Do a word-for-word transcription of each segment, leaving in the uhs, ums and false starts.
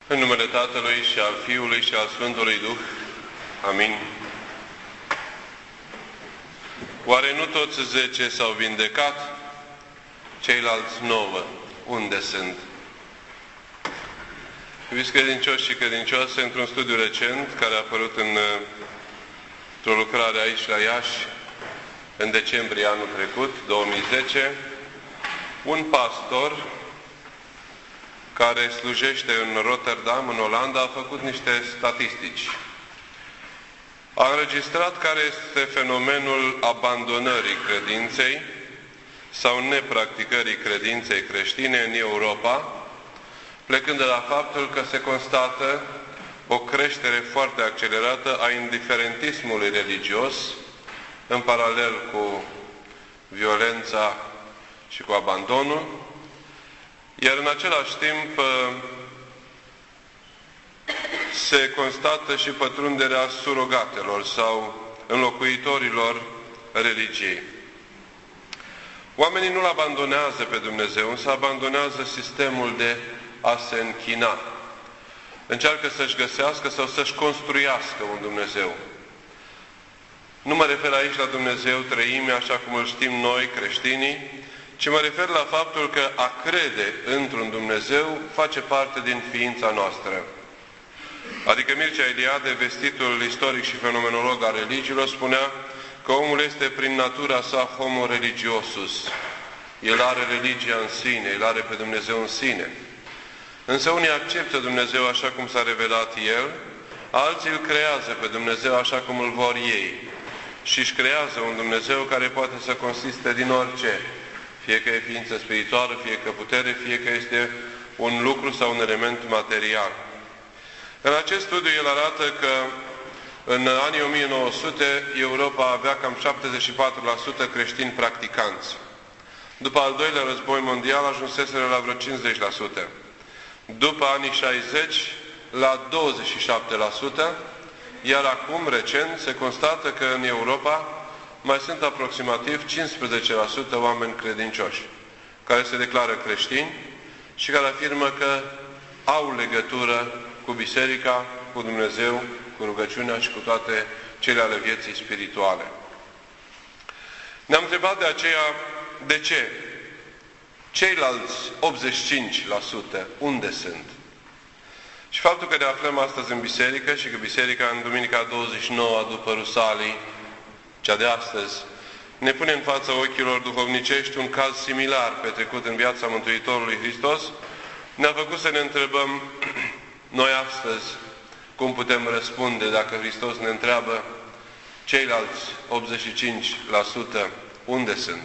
În numele Tatălui și al Fiului și al Sfântului Duh. Amin. Oare nu toți zece s-au vindecat? Ceilalți nouă, unde sunt? Iubiți credincioși și credincioase, într-un studiu recent, care a apărut în, într-o lucrare aici la Iași, în decembrie anul trecut, două mii zece, un pastor care slujește în Rotterdam, în Olanda, a făcut niște statistici. A înregistrat care este fenomenul abandonării credinței sau nepracticării credinței creștine în Europa, plecând de la faptul că se constată o creștere foarte accelerată a indiferentismului religios, în paralel cu violența și cu abandonul, iar în același timp se constată și pătrunderea surogatelor sau înlocuitorilor religiei. Oamenii nu-L abandonează pe Dumnezeu, însă abandonează sistemul de a se închina. Încearcă să-și găsească sau să-și construiască un Dumnezeu. Nu mă refer aici la Dumnezeu treime, așa cum îl știm noi, creștinii, ci mă refer la faptul că a crede într-un Dumnezeu face parte din ființa noastră. Adică Mircea Eliade, vestitul istoric și fenomenolog al religiilor, spunea că omul este prin natura sa homo religiosus. El are religia în sine, el are pe Dumnezeu în sine. Însă unii acceptă Dumnezeu așa cum s-a revelat El, alții îl creează pe Dumnezeu așa cum îl vor ei. Și își creează un Dumnezeu care poate să consiste din orice. Fie că e ființă spirituală, fie că putere, fie că este un lucru sau un element material. În acest studiu el arată că în anii o mie nouă sute Europa avea cam șaptezeci și patru la sută creștini practicanți. După al doilea război mondial ajunseseră la vreo cincizeci la sută. După anii șaizeci la douăzeci și șapte la sută, iar acum, recent, se constată că în Europa mai sunt aproximativ cincisprezece la sută oameni credincioși, care se declară creștini și care afirmă că au legătură cu Biserica, cu Dumnezeu, cu rugăciunea și cu toate cele ale vieții spirituale. Ne-am întrebat de aceea de ce ceilalți optzeci și cinci la sută unde sunt? Și faptul că ne aflăm astăzi în biserică și că biserica în duminica douăzeci și nouă după Rusalii, cea de astăzi, ne pune în fața ochilor duhovnicești un caz similar petrecut în viața Mântuitorului Hristos, ne-a făcut să ne întrebăm noi astăzi cum putem răspunde dacă Hristos ne întreabă ceilalți optzeci și cinci la sută unde sunt.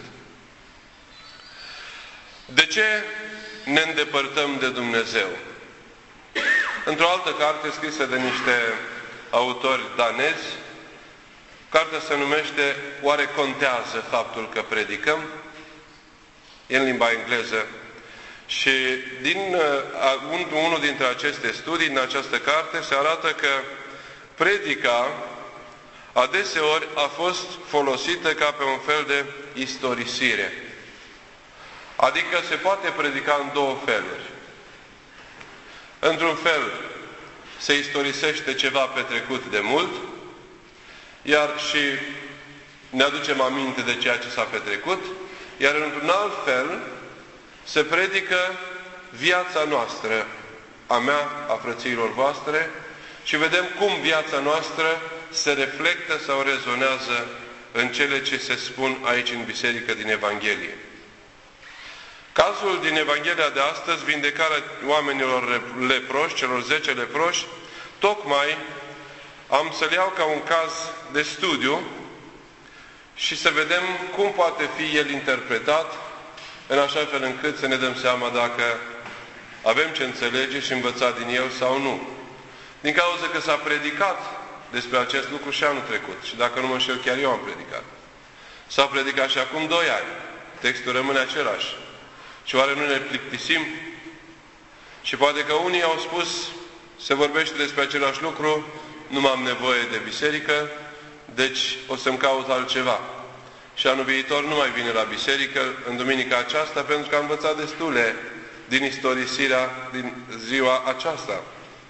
De ce ne îndepărtăm de Dumnezeu? Într-o altă carte scrisă de niște autori danezi, cartea se numește Oare contează faptul că predicăm? E în limba engleză. Și din uh, unul dintre aceste studii, în această carte, se arată că predica adeseori a fost folosită ca pe un fel de istorisire. Adică se poate predica în două feluri. Într-un fel se istorisește ceva petrecut de mult, iar și ne aducem aminte de ceea ce s-a petrecut, iar într-un alt fel se predică viața noastră, a mea, a frățiilor voastre, și vedem cum viața noastră se reflectă sau rezonează în cele ce se spun aici în biserică din Evanghelie. Cazul din Evanghelia de astăzi, vindecarea oamenilor leproși, celor zece leproși, tocmai am să-l iau ca un caz de studiu și să vedem cum poate fi el interpretat în așa fel încât să ne dăm seama dacă avem ce înțelege și învăța din el sau nu. Din cauza că s-a predicat despre acest lucru și anul trecut. Și dacă nu mă înșel, chiar eu am predicat. S-a predicat și acum doi ani. Textul rămâne același. Și oare nu ne plictisim? Și poate că unii au spus, se vorbește despre același lucru, nu m-am nevoie de biserică, deci o să-mi caut altceva. Și anul viitor nu mai vine la biserică în duminica aceasta, pentru că am învățat destule din istorisirea din ziua aceasta.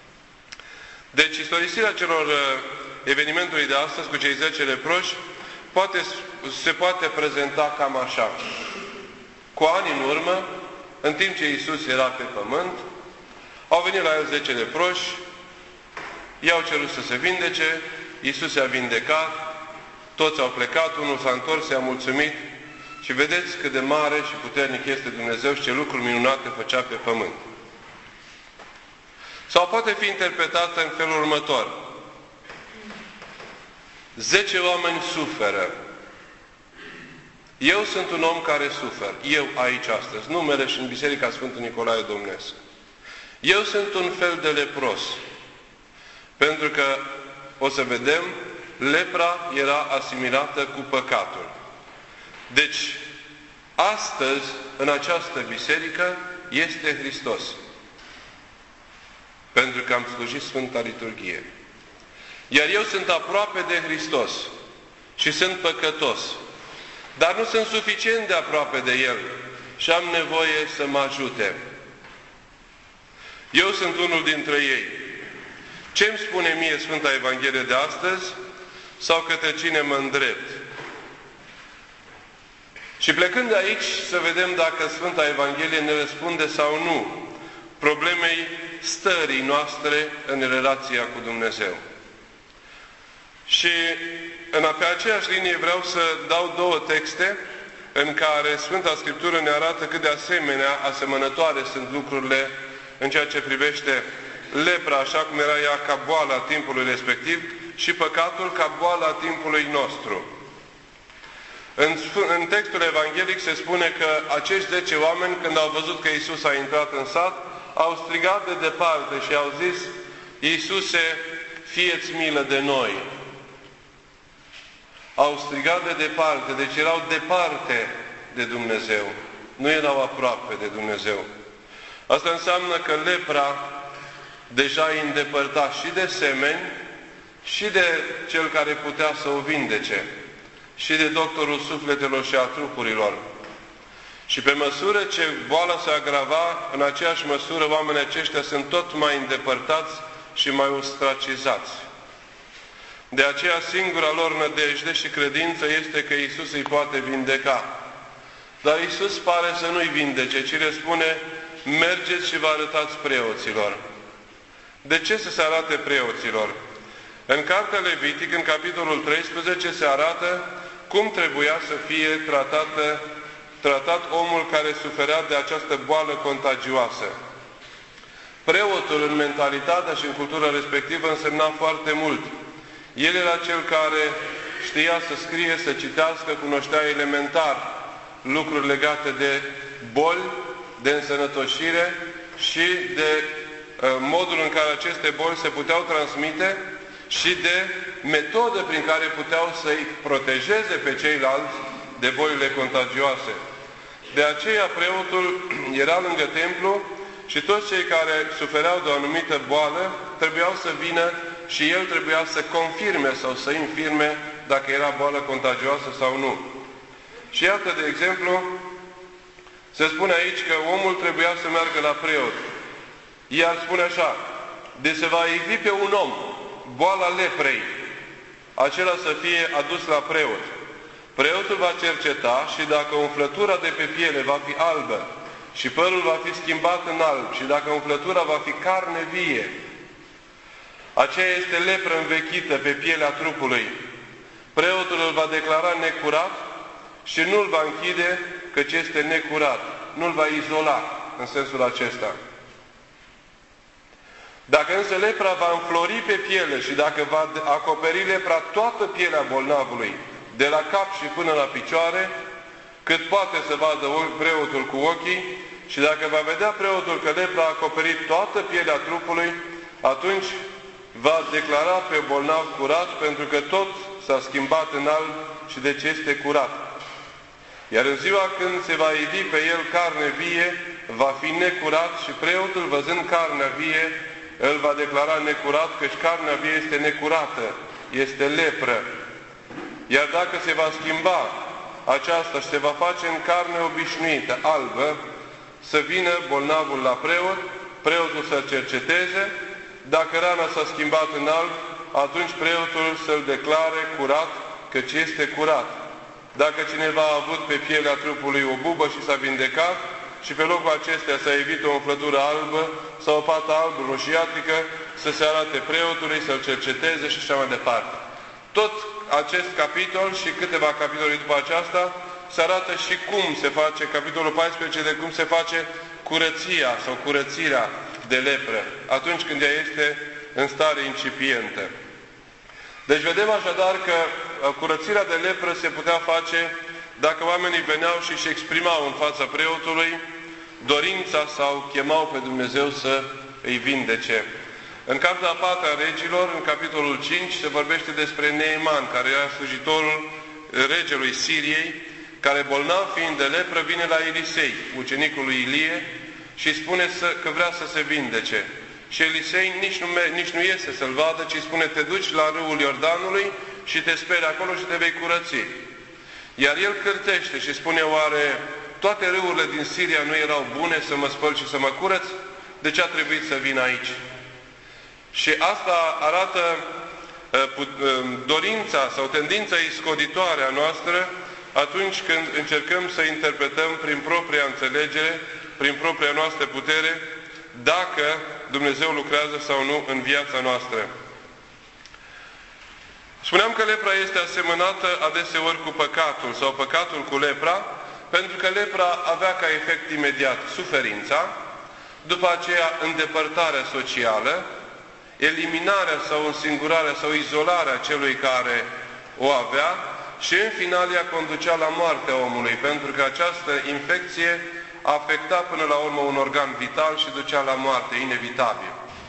Deci, istorisirea celor evenimentului de astăzi cu cei zece leproși poate, se poate prezenta cam așa. Cu ani în urmă, în timp ce Iisus era pe pământ, au venit la el zece leproși, i-au cerut să se vindece, Iisus i-a vindecat, toți au plecat, unul s-a întors, i-a mulțumit și vedeți cât de mare și puternic este Dumnezeu și ce lucruri minunate făcea pe pământ. Sau poate fi interpretată în felul următor. Zece oameni suferă. Eu sunt un om care sufer. Eu aici astăzi. Numele și în Biserica Sfântul Nicolae Domnesc. Eu sunt un fel de lepros. Pentru că, o să vedem, lepra era asimilată cu păcatul. Deci, astăzi, în această biserică, este Hristos. Pentru că am slujit Sfânta Liturghie. Iar eu sunt aproape de Hristos și sunt păcătos. Dar nu sunt suficient de aproape de El și am nevoie să mă ajute. Eu sunt unul dintre ei. Ce îmi spune mie Sfânta Evanghelie de astăzi? Sau către cine mă îndrept? Și plecând de aici să vedem dacă Sfânta Evanghelie ne răspunde sau nu problemei stării noastre în relația cu Dumnezeu. Și în pe aceeași linie vreau să dau două texte în care Sfânta Scriptură ne arată cât de asemenea asemănătoare sunt lucrurile în ceea ce privește lepra, așa cum era ea ca boală a timpului respectiv, și păcatul ca boală a timpului nostru. În, în textul evanghelic se spune că acești zece oameni, când au văzut că Iisus a intrat în sat, au strigat de departe și au zis: Iisuse, fie-ți milă de noi. Au strigat de departe, deci erau departe de Dumnezeu. Nu erau aproape de Dumnezeu. Asta înseamnă că lepra deja îi îndepărta și de semeni, și de cel care putea să o vindece, și de doctorul sufletelor și a trupurilor. Și pe măsură ce boala se agrava, în aceeași măsură oamenii aceștia sunt tot mai îndepărtați și mai ostracizați. De aceea singura lor nădejde și credință este că Iisus îi poate vindeca. Dar Iisus pare să nu-i vindece, ci le spune: mergeți și vă arătați preoților. De ce să se arate preoților? În Cartea Levitic, în capitolul treisprezece, se arată cum trebuia să fie tratată, tratat omul care suferea de această boală contagioasă. Preotul, în mentalitatea și în cultura respectivă, însemna foarte mult. El era cel care știa să scrie, să citească, cunoștea elementar lucruri legate de boli, de însănătoșire și de uh, modul în care aceste boli se puteau transmite și de metode prin care puteau să-i protejeze pe ceilalți de bolile contagioase. De aceea preotul era lângă templu și toți cei care sufereau de o anumită boală trebuiau să vină și el trebuia să confirme sau să infirme dacă era boală contagioasă sau nu. Și iată, de exemplu, se spune aici că omul trebuia să meargă la preot. Iar spune așa: de se va ivi pe un om boala leprei, acela să fie adus la preot. Preotul va cerceta și dacă umflătura de pe piele va fi albă și părul va fi schimbat în alb și dacă umflătura va fi carne vie, aceea este lepră învechită pe pielea trupului. Preotul îl va declara necurat și nu-l va închide, căci este necurat. Nu-l va izola în sensul acesta. Dacă însă lepra va înflori pe piele și dacă va acoperi lepra toată pielea bolnavului, de la cap și până la picioare, cât poate să vadă preotul cu ochii, și dacă va vedea preotul că lepra a acoperit toată pielea trupului, atunci va declara pe bolnav curat, pentru că tot s-a schimbat în alb și deci este curat. Iar în ziua când se va ivi pe el carne vie, va fi necurat și preotul, văzând carnea vie, îl va declara necurat, căci carnea vie este necurată, este lepră. Iar dacă se va schimba aceasta și se va face în carne obișnuită, albă, să vină bolnavul la preot, preotul să-l cerceteze Dacă rana s-a schimbat în alb, atunci preotul să-l declare curat, căci este curat. Dacă cineva a avut pe pielea trupului o bubă și s-a vindecat, și pe locul acestea s-a evit o umflătură albă sau o pată albă roșiatrică, să se arate preotului, să-l cerceteze și așa mai departe. Tot acest capitol și câteva capitole după aceasta se arată și cum se face, capitolul paisprezece, de cum se face curăția sau curățirea de lepră, atunci când ea este în stare incipientă. Deci vedem așadar că curățirea de lepră se putea face dacă oamenii veneau și își exprimau în fața preotului dorința sau chemau pe Dumnezeu să îi vindece. În Cartea a patra a Regilor, în capitolul cinci, se vorbește despre Neeman, care era slujitorul regelui Siriei, care, bolnav fiind de lepră, vine la Elisei, ucenicul lui Ilie, și spune să, că vrea să se vindece. Și Elisei nici nu, nici nu iese să-l vadă, ci spune: te duci la râul Iordanului și te speri acolo și te vei curăți. Iar el cârtește și spune: oare toate râurile din Siria nu erau bune să mă spăl și să mă curăț? De ce a trebuit să vin aici? Și asta arată uh, uh, dorința sau tendința iscoditoare a noastră atunci când încercăm să interpretăm prin propria înțelegere, prin propria noastră putere, dacă Dumnezeu lucrează sau nu în viața noastră. Spuneam că lepra este asemănată adeseori cu păcatul sau păcatul cu lepra, pentru că lepra avea ca efect imediat suferința, după aceea îndepărtarea socială, eliminarea sau însingurarea sau izolarea celui care o avea și în final ea conducea la moartea omului, pentru că această infecție afecta până la urmă un organ vital și ducea la moarte, inevitabil.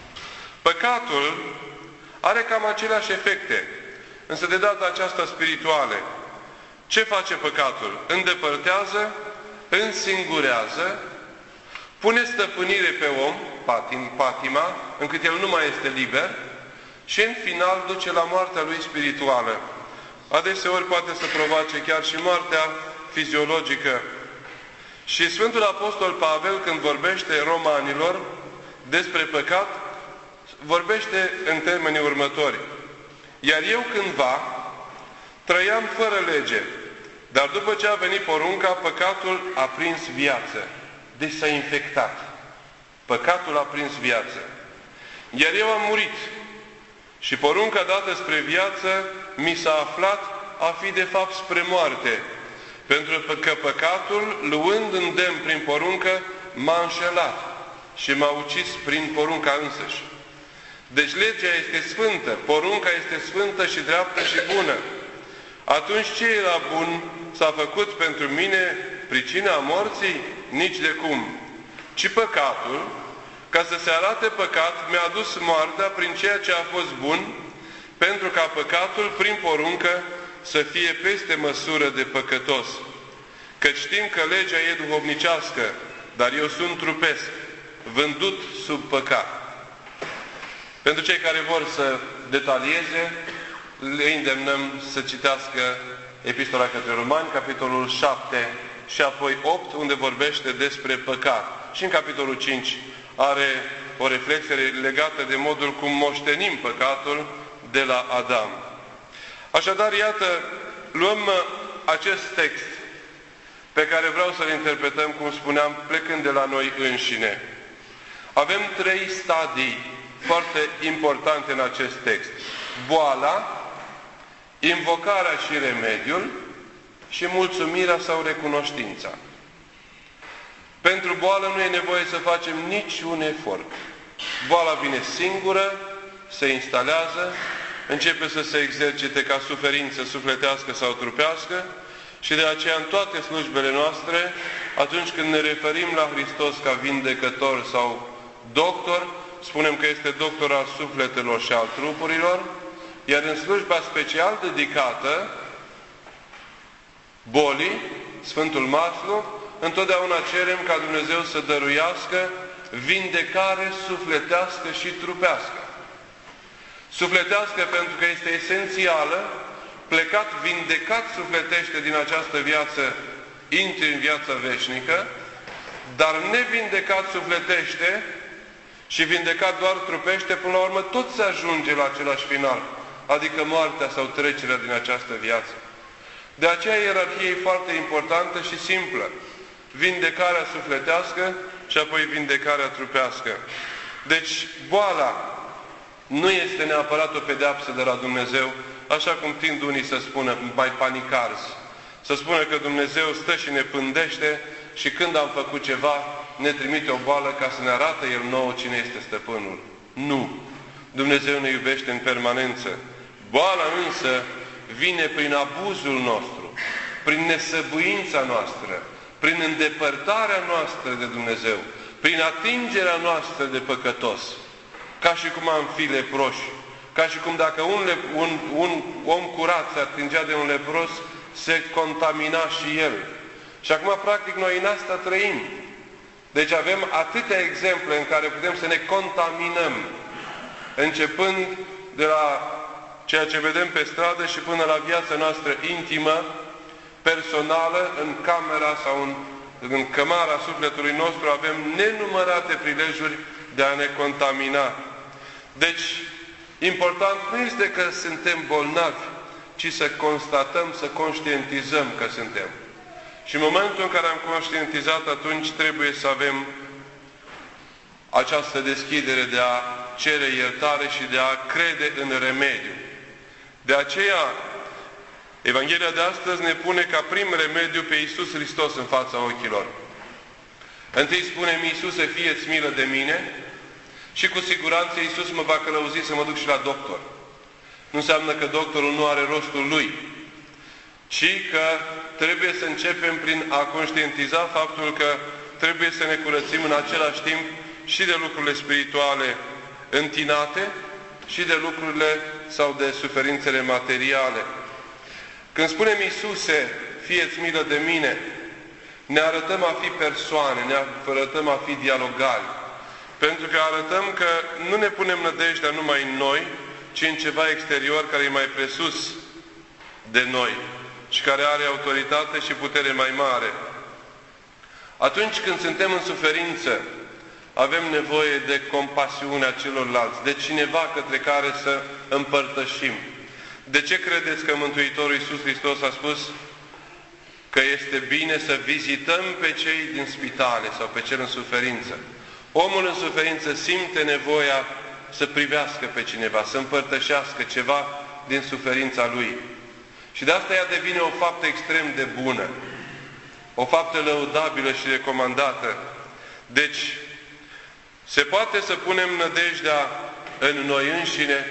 Păcatul are cam aceleași efecte, însă de data aceasta spirituale. Ce face păcatul? Îndepărtează, însingurează, pune stăpânire pe om, patim, patima, încât el nu mai este liber și în final duce la moartea lui spirituală. Adeseori poate să provoace chiar și moartea fiziologică. Și Sfântul Apostol Pavel, când vorbește romanilor despre păcat, vorbește în termenii următori: iar eu cândva trăiam fără lege, dar după ce a venit porunca, păcatul a prins viață. Deci s-a infectat. Păcatul a prins viață. Iar eu am murit. Și porunca dată spre viață mi s-a aflat a fi de fapt spre moarte. Pentru că păcatul, luând îndemn prin poruncă, m-a înșelat și m-a ucis prin porunca însăși. Deci legea este sfântă, porunca este sfântă și dreaptă și bună. Atunci ce era bun s-a făcut pentru mine pricina morții? Nici de cum. Ci păcatul, ca să se arate păcat, mi-a adus moartea prin ceea ce a fost bun, pentru ca păcatul, prin poruncă, să fie peste măsură de păcătos. Căci știm că legea e duhovnicească, dar eu sunt trupesc, vândut sub păcat. Pentru cei care vor să detalieze, le îndemnăm să citească Epistola către Romani, capitolul șapte și apoi opt, unde vorbește despre păcat. Și în capitolul cinci are o reflexie legată de modul cum moștenim păcatul de la Adam. Așadar, iată, luăm acest text pe care vreau să-l interpretăm, cum spuneam, plecând de la noi înșine. Avem trei stadii foarte importante în acest text: boala, invocarea și remediul și mulțumirea sau recunoștința. Pentru boală nu e nevoie să facem niciun efort. Boala vine singură, se instalează, începe să se exercite ca suferință sufletească sau trupească și de aceea în toate slujbele noastre, atunci când ne referim la Hristos ca vindecător sau doctor, spunem că este doctor al sufletelor și al trupurilor, iar în slujba special dedicată bolii, Sfântul Maslu, întotdeauna cerem ca Dumnezeu să dăruiască vindecare sufletească și trupească. Sufletească pentru că este esențială, plecat, vindecat sufletește din această viață, intri în viața veșnică, dar nevindecat sufletește Și vindecat doar trupește, până la urmă tot se ajunge la același final, adică moartea sau trecerea din această viață. De aceea ierarhia e foarte importantă și simplă. Vindecarea sufletească și apoi vindecarea trupească. Deci boala nu este neapărat o pedeapsă de la Dumnezeu, așa cum tind unii să spună, mai panicarzi. Să spună că Dumnezeu stă și ne pândește și când am făcut ceva, ne trimite o boală ca să ne arate El nouă cine este stăpânul. Nu! Dumnezeu ne iubește în permanență. Boala însă vine prin abuzul nostru, prin nesăbuința noastră, prin îndepărtarea noastră de Dumnezeu, prin atingerea noastră de păcătos. Ca și cum am fi leproși. Ca și cum dacă un, lep, un, un om curat se atingea de un lepros, se contamina și el. Și acum, practic, noi în asta trăim. Deci avem atâtea exemple în care putem să ne contaminăm, începând de la ceea ce vedem pe stradă și până la viața noastră intimă, personală, în camera sau în, în cămara sufletului nostru, avem nenumărate prilejuri de a ne contamina. Deci, important nu este că suntem bolnavi, ci să constatăm, să conștientizăm că suntem. Și în momentul în care am conștientizat, atunci trebuie să avem această deschidere de a cere iertare și de a crede în remediu. De aceea, Evanghelia de astăzi ne pune ca prim remediu pe Iisus Hristos în fața ochilor. Întâi spunem, Iisuse, fie-ți milă de mine, și cu siguranță Iisus mă va călăuzi să mă duc și la doctor. Nu înseamnă că doctorul nu are rostul lui, ci că trebuie să începem prin a conștientiza faptul că trebuie să ne curățim în același timp și de lucrurile spirituale întinate și de lucrurile sau de suferințele materiale. Când spunem, Iisuse, fie-ți milă de mine, ne arătăm a fi persoane, ne arătăm a fi dialogali. Pentru că arătăm că nu ne punem nădejdea numai în noi, ci în ceva exterior care e mai presus de noi și care are autoritate și putere mai mare. Atunci când suntem în suferință, avem nevoie de compasiunea celorlalți, de cineva către care să împărtășim. De ce credeți că Mântuitorul Iisus Hristos a spus că este bine să vizităm pe cei din spitale sau pe cel în suferință? Omul în suferință simte nevoia să privească pe cineva, să împărtășească ceva din suferința lui. Și de asta ea devine o faptă extrem de bună, o faptă lăudabilă și recomandată. Deci, se poate să punem nădejdea în noi înșine.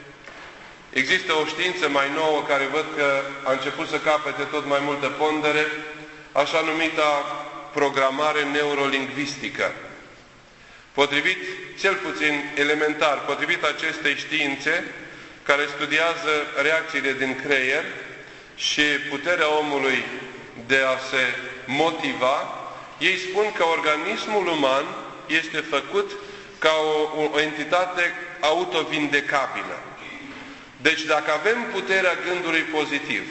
Există o știință mai nouă care văd că a început să capete tot mai multă pondere, așa numita programare neurolingvistică. Potrivit, cel puțin elementar, potrivit acestei științe, care studiază reacțiile din creier și puterea omului de a se motiva, ei spun că organismul uman este făcut ca o, o entitate autovindecabilă. Deci dacă avem puterea gândului pozitiv,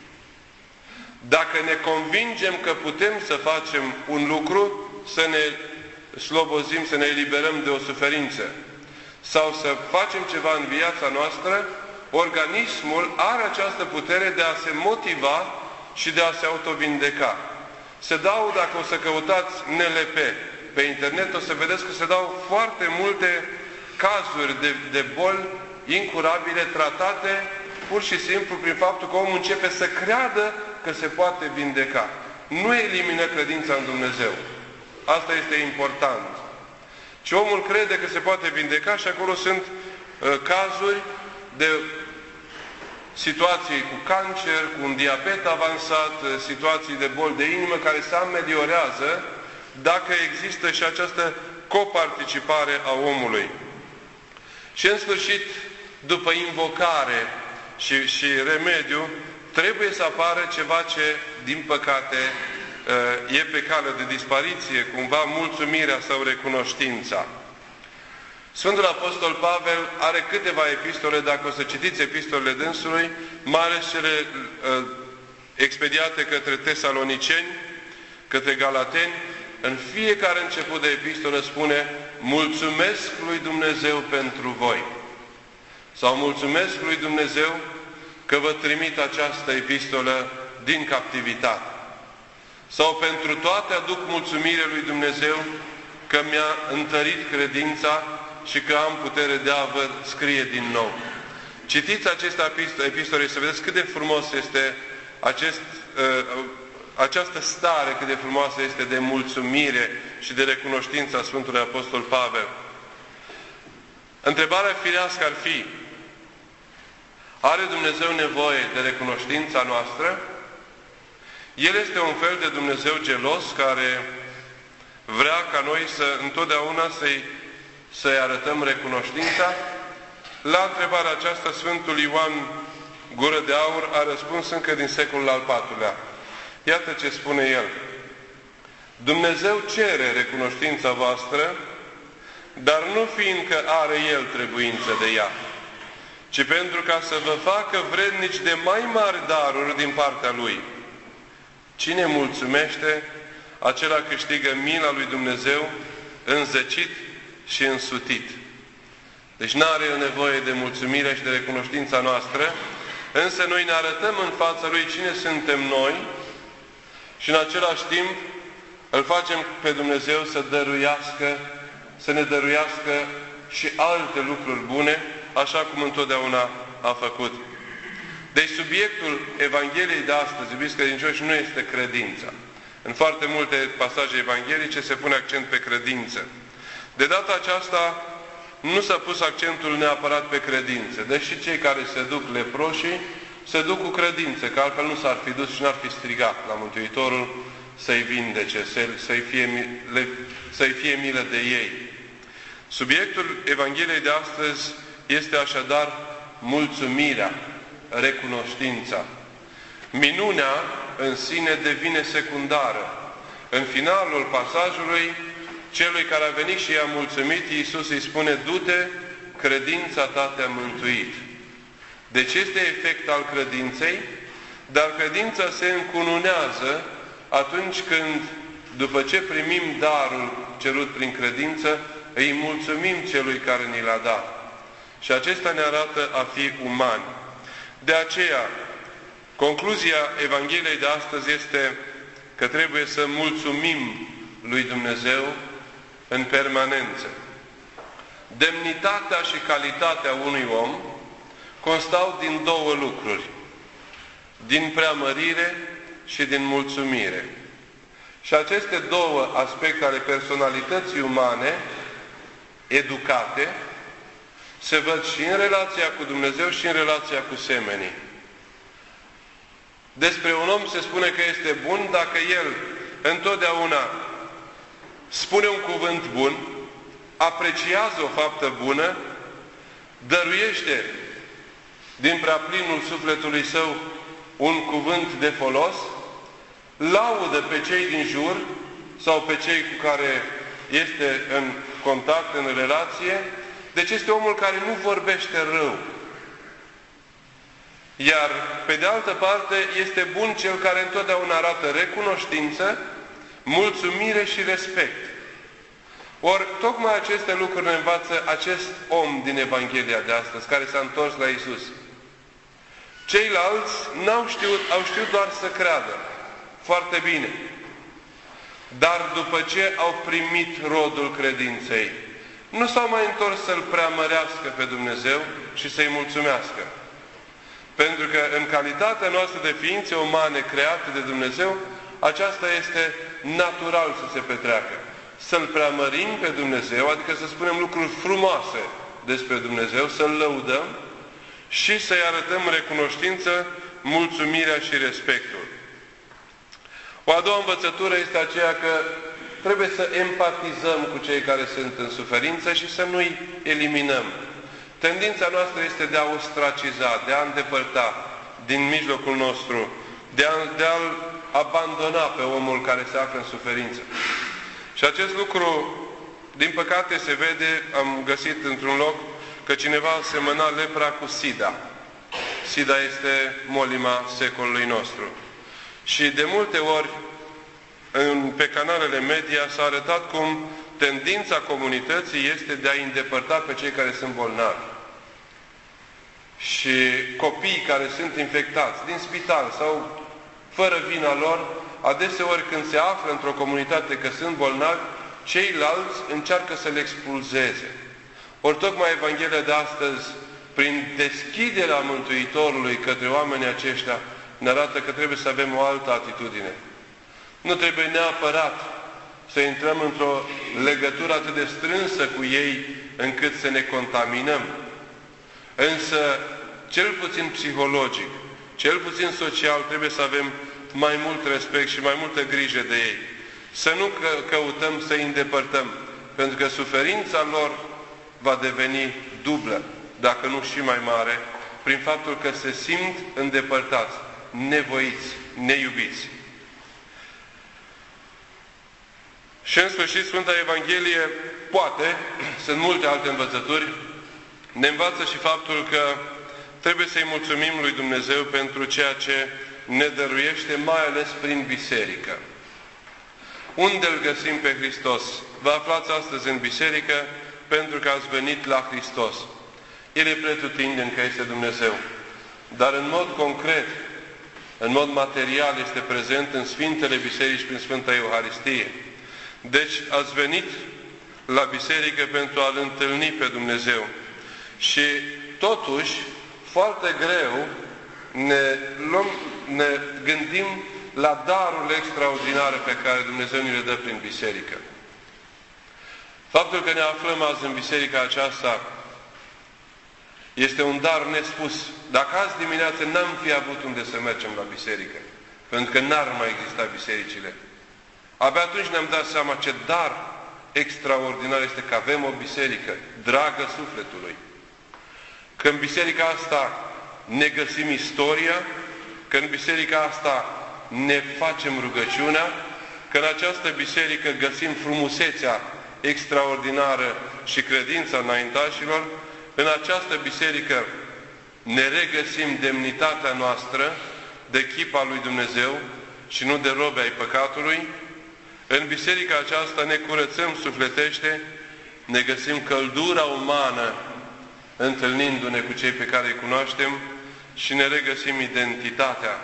dacă ne convingem că putem să facem un lucru, să ne slobozim, să ne eliberăm de o suferință, sau să facem ceva în viața noastră, organismul are această putere de a se motiva și de a se autovindeca. Se dau, dacă o să căutați N L P pe internet, o să vedeți că se dau foarte multe cazuri de, de boli incurabile, tratate pur și simplu prin faptul că omul începe să creadă că se poate vindeca. Nu elimină credința în Dumnezeu. Asta este important. Și omul crede că se poate vindeca și acolo sunt uh, cazuri de situații cu cancer, cu un diabet avansat, uh, situații de boli de inimă care se ameliorează dacă există și această coparticipare a omului. Și în sfârșit, după invocare și, și remediu, trebuie să apară ceva ce, din păcate, e pe cale de dispariție, cumva mulțumirea sau recunoștința. Sfântul Apostol Pavel are câteva epistole, dacă o să citiți epistolele dânsului, mai ales cele uh, expediate către tesaloniceni, către galateni, în fiecare început de epistolă spune mulțumesc lui Dumnezeu pentru voi. Sau mulțumesc lui Dumnezeu că vă trimit această epistolă din captivitate. Sau pentru toate aduc mulțumire lui Dumnezeu că mi-a întărit credința și că am putere de a vă scrie din nou. Citiți aceste epistole să vedeți cât de frumos este acest, această stare, cât de frumoasă este de mulțumire și de recunoștință a Sfântului Apostol Pavel. Întrebarea firească ar fi: are Dumnezeu nevoie de recunoștința noastră? El este un fel de Dumnezeu gelos care vrea ca noi să întotdeauna să-i, să-i arătăm recunoștința? La întrebarea aceasta, Sfântul Ioan Gură de Aur a răspuns încă din secolul al patrulea. Iată ce spune el: Dumnezeu cere recunoștința voastră, dar nu fiindcă are El trebuință de ea, ci pentru ca să vă facă vrednici de mai mari daruri din partea Lui. Cine mulțumește, acela câștigă mila lui Dumnezeu înzecit și însutit. Deci n-are El nevoie de mulțumire și de recunoștința noastră, însă noi ne arătăm în fața Lui cine suntem noi și în același timp îl facem pe Dumnezeu să dăruiască, să ne dăruiască și alte lucruri bune, așa cum întotdeauna a făcut. Deci subiectul Evangheliei de astăzi, iubiți credincioși, nu este credința. În foarte multe pasaje evanghelice se pune accent pe credință. De data aceasta nu s-a pus accentul neapărat pe credință, deși cei care se duc leproșii se duc cu credință, că altfel nu s-ar fi dus și n-ar fi strigat la Mântuitorul să-i vindece, să-i fie, să-i fie milă de ei. Subiectul Evangheliei de astăzi este așadar mulțumirea, recunoștința. Minunea în sine devine secundară. În finalul pasajului, celui care a venit și i-a mulțumit, Iisus îi spune: du-te, credința ta te-a mântuit. Deci este efect al credinței, dar credința se încununează atunci când, după ce primim darul cerut prin credință, îi mulțumim celui care ni l-a dat. Și acesta ne arată a fi umani. De aceea, concluzia Evangheliei de astăzi este că trebuie să mulțumim lui Dumnezeu în permanență. Demnitatea și calitatea unui om constau din două lucruri: din preamărire și din mulțumire. Și aceste două aspecte ale personalității umane, educate, se văd și în relația cu Dumnezeu și în relația cu semenii. Despre un om se spune că este bun dacă el întotdeauna spune un cuvânt bun, apreciază o faptă bună, dăruiește din preaplinul sufletului său un cuvânt de folos, laudă pe cei din jur sau pe cei cu care este în contact, în relație. Deci este omul care nu vorbește rău. Iar, pe de altă parte, este bun cel care întotdeauna arată recunoștință, mulțumire și respect. Ori, tocmai aceste lucruri ne învață acest om din Evanghelia de astăzi, care s-a întors la Iisus. Ceilalți n-au știut, au știut doar să creadă. Foarte bine. Dar după ce au primit rodul credinței, nu s-au mai întors să-L preamărească pe Dumnezeu și să-i mulțumească. Pentru că în calitatea noastră de ființe umane create de Dumnezeu, aceasta este natural să se petreacă. Să-L preamărim pe Dumnezeu, adică să spunem lucruri frumoase despre Dumnezeu, să-L lăudăm și să-i arătăm recunoștință, mulțumirea și respectul. O a doua învățătură este aceea că trebuie să empatizăm cu cei care sunt în suferință și să nu-i eliminăm. Tendința noastră este de a ostraciza, de a îndepărta din mijlocul nostru, de, a, de a-l abandona pe omul care se află în suferință. Și acest lucru, din păcate, se vede, am găsit într-un loc, că cineva semăna lepra cu sida. Sida este molima secolului nostru. Și de multe ori în, pe canalele media s-a arătat cum tendința comunității este de a îndepărta pe cei care sunt bolnavi. Și copiii care sunt infectați din spital sau fără vina lor, adeseori când se află într-o comunitate că sunt bolnavi, ceilalți încearcă să le expulzeze. Ori tocmai Evanghelia de astăzi, prin deschiderea Mântuitorului către oamenii aceștia, ne arată că trebuie să avem o altă atitudine. Nu trebuie neapărat să intrăm într-o legătură atât de strânsă cu ei, încât să ne contaminăm. Însă, cel puțin psihologic, cel puțin social, trebuie să avem mai mult respect și mai multă grijă de ei. Să nu că căutăm să îi îndepărtăm, pentru că suferința lor va deveni dublă, dacă nu și mai mare, prin faptul că se simt îndepărtați, nevoiți, neiubiți. Și în sfârșit, Sfânta Evanghelie, poate, sunt multe alte învățături, ne învață și faptul că trebuie să-i mulțumim lui Dumnezeu pentru ceea ce ne dăruiește, mai ales prin biserică. Unde îl găsim pe Hristos? Vă aflați astăzi în biserică pentru că ați venit la Hristos. El e pretutindeni că este Dumnezeu. Dar în mod concret, în mod material, este prezent în Sfintele Biserici prin Sfânta Euharistie. Deci ați venit la biserică pentru a-L întâlni pe Dumnezeu. Și totuși, foarte greu ne, luăm, ne gândim la darurile extraordinare pe care Dumnezeu ni le dă prin biserică. Faptul că ne aflăm azi în biserica aceasta este un dar nespus. Dacă azi dimineață n-am fi avut unde să mergem la biserică, pentru că n-ar mai exista bisericile, abia atunci ne-am dat seama ce dar extraordinar este că avem o biserică dragă sufletului. Că în biserica asta ne găsim istoria, că în biserica asta ne facem rugăciunea, că în această biserică găsim frumusețea extraordinară și credința înaintașilor, în această biserică ne regăsim demnitatea noastră de chip al lui Dumnezeu și nu de robe ai păcatului. În biserica aceasta ne curățăm sufletește, ne găsim căldura umană întâlnindu-ne cu cei pe care îi cunoaștem și ne regăsim identitatea.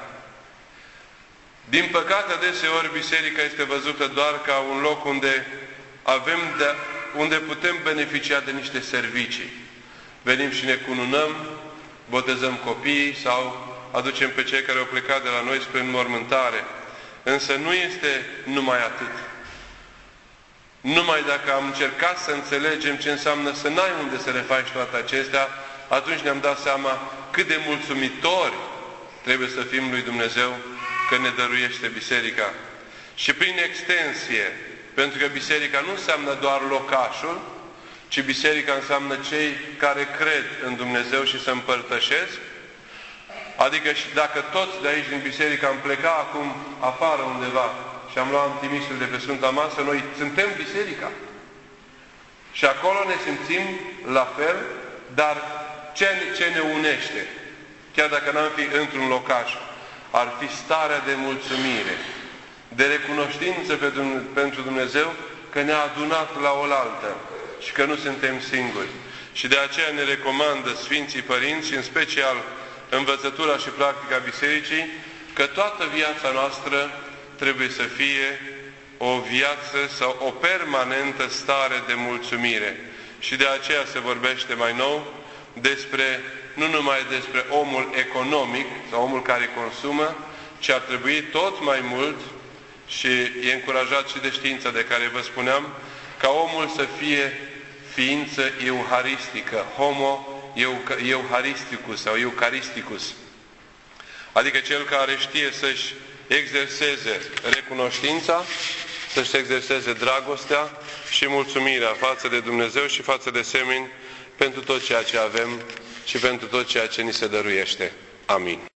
Din păcate, adeseori, biserica este văzută doar ca un loc unde, avem de, unde putem beneficia de niște servicii. Venim și ne cununăm, botezăm copiii sau aducem pe cei care au plecat de la noi spre înmormântare. Însă nu este numai atât. Numai dacă am încercat să înțelegem ce înseamnă să n-ai unde să le faci toate acestea, atunci ne-am dat seama cât de mulțumitori trebuie să fim lui Dumnezeu că ne dăruiește biserica. Și prin extensie, pentru că biserica nu înseamnă doar locașul, ci biserica înseamnă cei care cred în Dumnezeu și se împărtășesc. Adică și dacă toți de aici din biserică am plecat acum afară undeva și am luat antimisul de pe Sfânta Masă, noi suntem biserica. Și acolo ne simțim la fel, dar ce, ce ne unește? Chiar dacă n-am fi într-un locaș, ar fi starea de mulțumire, de recunoștință pe, pentru Dumnezeu că ne-a adunat la oaltă și că nu suntem singuri. Și de aceea ne recomandă Sfinții Părinți, în special învățătura și practica Bisericii, că toată viața noastră trebuie să fie o viață sau o permanentă stare de mulțumire. Și de aceea se vorbește mai nou despre, nu numai despre omul economic sau omul care consumă, ci ar trebui tot mai mult, și e încurajat și de știința de care vă spuneam, ca omul să fie ființă euharistică, homo euharisticus sau eucharisticus. Adică cel care știe să-și exerseze recunoștința, să-și exerseze dragostea și mulțumirea față de Dumnezeu și față de semeni pentru tot ceea ce avem și pentru tot ceea ce ni se dăruiește. Amin.